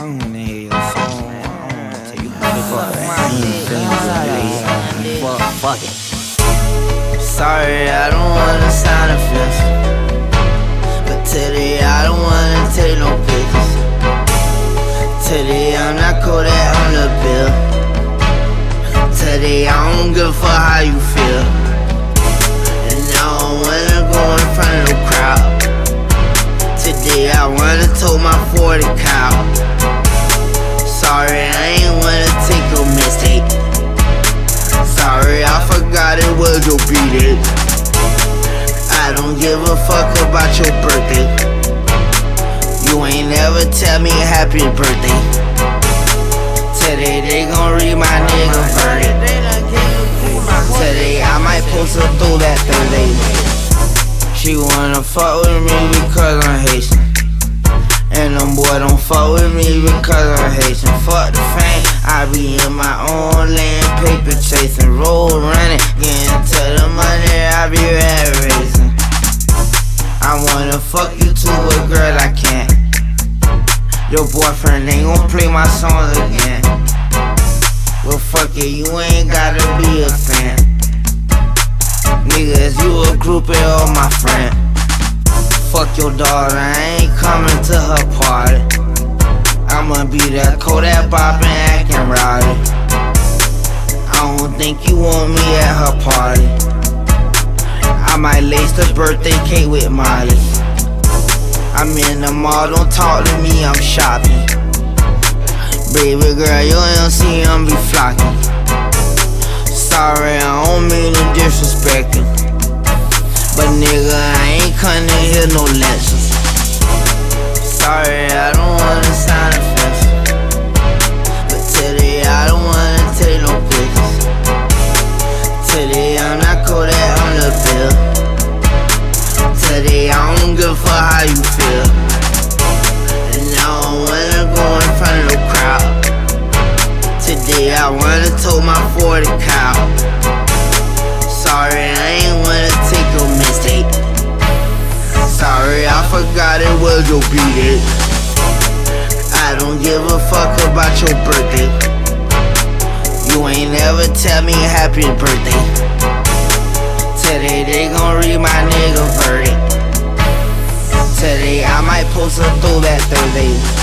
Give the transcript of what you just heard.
don't wanna hear your song. I don't wanna tell you Fuck it. Sorry, I don't wanna sound offensive, but today I don't wanna take no pictures. Today I'm not cold that on the bill. Today I don't give a fuck how you feel. And I don't wanna go in front of the crowd. Today I wanna tow my 40 cow. Sorry, I ain't wanna take your mistake. Sorry, I forgot it was your B-day. I don't give a fuck about your birthday. You ain't never tell me happy birthday. Today they gon' read my nigga verdict. Today I might post her through that Thursday. She wanna fuck with me because I'm Haitian, and them boy don't fuck with me because I'm Haitian. Fuck the fame, I be in my own land, paper chasing, road running, getting to the money, I be rat racing. I wanna fuck you too, but girl I can't. Your boyfriend ain't gon' play my songs again. Well fuck it, you ain't gotta be a fan. Nigga, is you a groupie or my friend? Fuck your daughter, I ain't coming to her party. I'ma be that Kodak boppin', actin' rowdy. I don't think you want me at her party. I might lace the birthday cake with Molly. I'm in the mall, don't talk to me, I'm shopping. Baby girl, your MCM be flocking. Sorry, I don't mean to disrespect you, but nigga, I ain't come to hear no lessons. Sorry, I don't wanna sound offensive, but today I don't wanna take no pictures. Today I'm not cold that on the bill. Today I don't give a fuck how you feel. And I don't wanna go in front of the crowd. Today I wanna tow my 40 cow. Sorry, I ain't wanna take your mistake. Sorry, I forgot it was your B-day. I don't give a fuck about your birthday. You ain't never tell me happy birthday. Today they gon' read my nigga verdict. Today I might post her through that Thursday.